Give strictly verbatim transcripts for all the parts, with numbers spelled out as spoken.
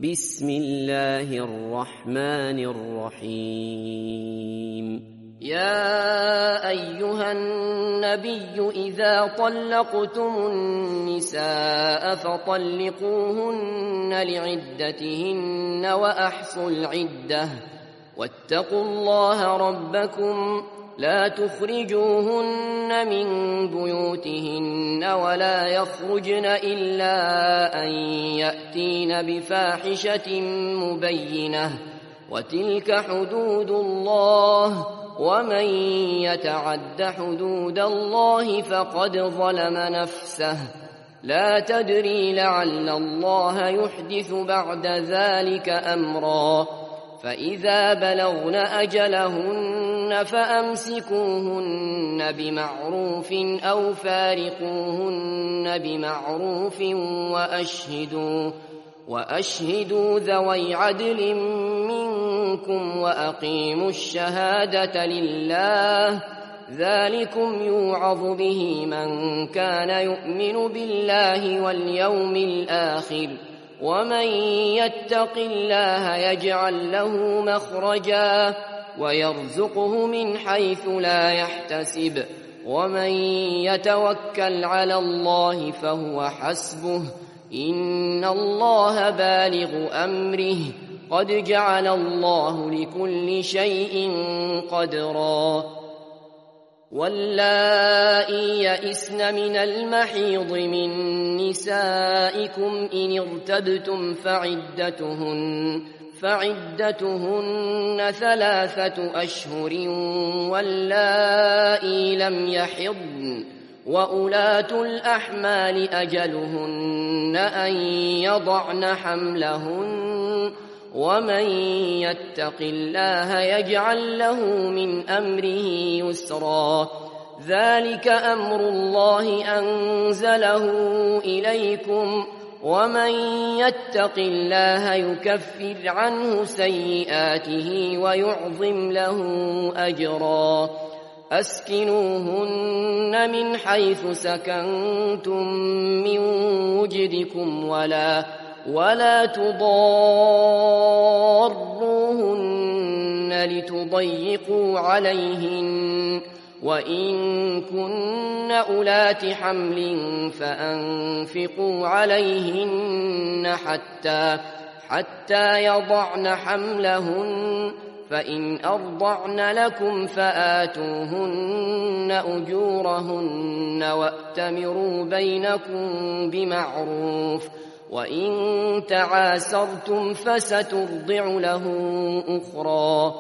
بسم الله الرحمن الرحيم يا أيها النبي إذا طلقتم النساء فطلقوهن لعدتهن وأحصوا العدة واتقوا الله ربكم لا تخرجوهن من بيوتهن ولا يخرجن إلا أن يأتين بفاحشة مبينة وتلك حدود الله ومن يتعد حدود الله فقد ظلم نفسه لا تدري لعل الله يحدث بعد ذلك أمرا فإذا بلغن أجلهن فأمسكوهن بمعروف أو فارقوهن بمعروف وأشهدوا وأشهدوا ذوي عدل منكم وأقيموا الشهادة لله ذلكم يوعظ به من كان يؤمن بالله واليوم الآخر ومن يتق الله يجعل له مخرجا ويرزقه من حيث لا يحتسب ومن يتوكل على الله فهو حسبه إن الله بالغ أمره قد جعل الله لكل شيء قدرا واللائي يئسن من المحيض من نسائكم إن ارتبتم فعدتهن فعدتهن ثلاثة أشهر واللائي لم يحضن وأولاة الأحمال أجلهن أن يضعن حملهن ومن يتق الله يجعل له من أمره يسرا ذلك أمر الله أنزله إليكم ومن يتق الله يكفر عنه سيئاته ويعظم له أجرا أسكنوهن من حيث سكنتم من وجدكم ولا ولا تضاروهن لتضيقوا عليهن وإن كن أولات حمل فأنفقوا عليهن حتى حتى يضعن حملهن فإن أرضعن لكم فآتوهن أجورهن وأتمروا بينكم بمعروف وإن تعاسرتم فسترضع له أخرى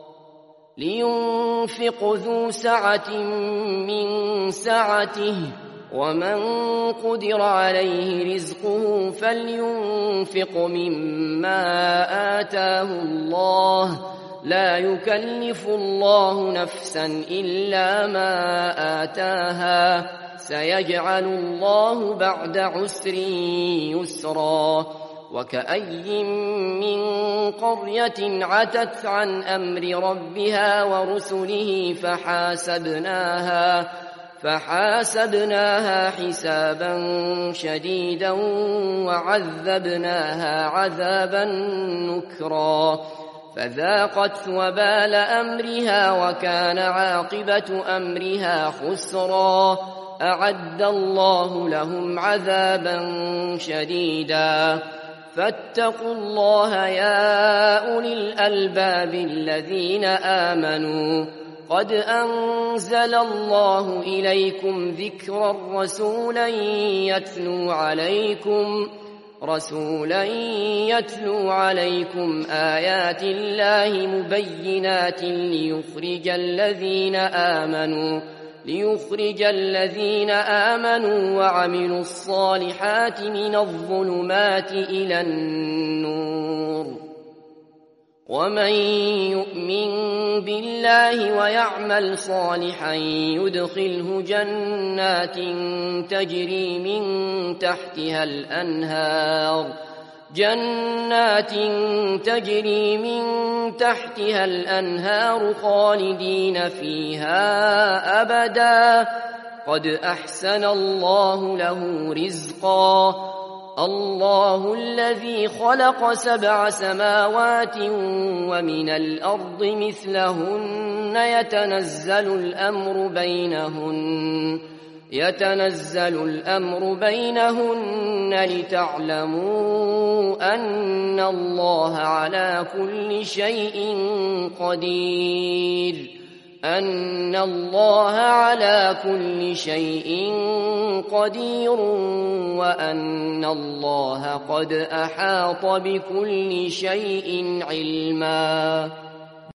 لينفق ذو سعة من سعته ومن قدر عليه رزقه فلينفق مما آتاه الله لا يكلف الله نفسا إلا ما آتاها سيجعل الله بعد عسر يسرا وكأي من قرية عتت عن أمر ربها ورسله فحاسبناها فحاسبناها حسابا شديدا وعذبناها عذابا نكرا فذاقت وبال أمرها وكان عاقبة أمرها خسرا أعد الله لهم عذابا شديدا فاتقوا الله يا أولي الألباب الذين آمنوا قد أنزل الله إليكم ذكرا رسولا يتلو عليكم رسولا يتلو عليكم آيات الله مبينات ليخرج الذين آمنوا ليخرج الذين آمنوا وعملوا الصالحات من الظلمات إلى النور ومن يؤمن بالله ويعمل صالحا يدخله جنات تجري من تحتها الأنهار جنات تجري من تحتها الأنهار خالدين فيها أبدا قد أحسن الله له رزقا الله الذي خلق سبع سماوات ومن الأرض مثلهن يتنزل الأمر بينهن يتنزل الأمر بينهن لتعلموا أن الله على كل شيء قدير أن الله على كل شيء قدير وأن الله قد أحاط بكل شيء علما.